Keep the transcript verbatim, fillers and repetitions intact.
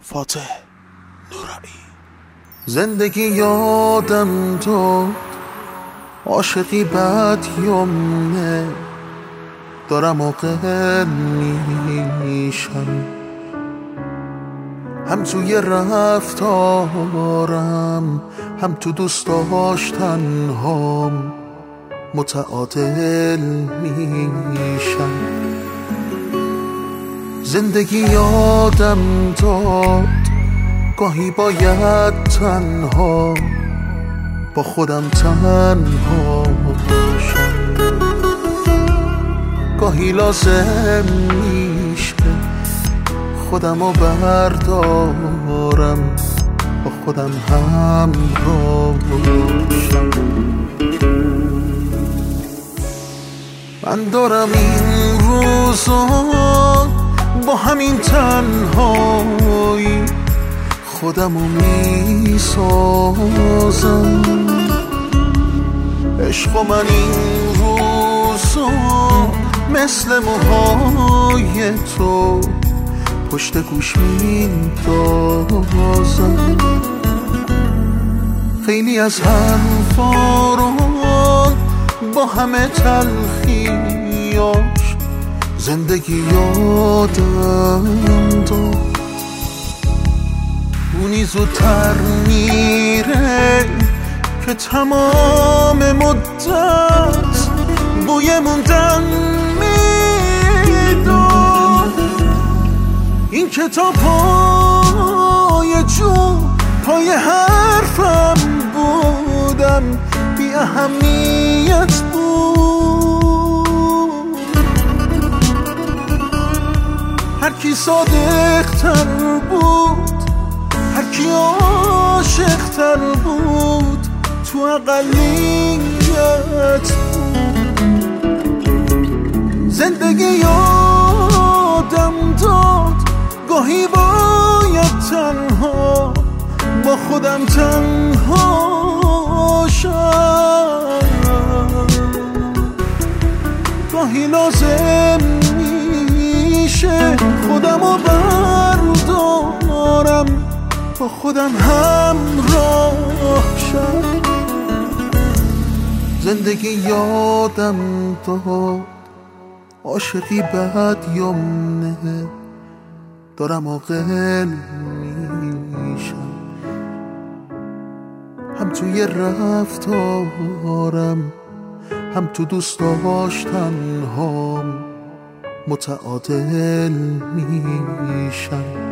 فاتح نورایی. زندگی یادم تو عاشقی بد یمنه، دارم عاقل میشم، هم توی رفتارم هم تو دوست داشتن هام متعادل میشم. زندگی یادم داد گاهی باید تنها با خودم تنها باشم، گاهی لازم میشه خودمو بردارم با خودم همراه باشم. من دارم این روزا با همین تنهایی خودمو میسازم. عشق و من این روزا مثل موهای تو پشت گوش میندازم. خیلی از حرفارون با همه تلخیاش زندگی یادم داد. اونی زودتر میره که تمام مدت بوی موندن میداد. این کتاب پای جون پای حرفم بودم بی اهمیت بود. هر کی صادق تر بود، هر کی عاشق تر بود، تو اقلیت بود. زندگی یادم داد گاهی باید تنها با خودم تنها شم، گاهی لازم میشه خودمو بردارم با خودم همراه شم. زندگی یادم داد عاشقی بد یمنه، دارم عاقل میشم، هم توی رفتارم هم تو دوست داشتن هام متعادل میشم.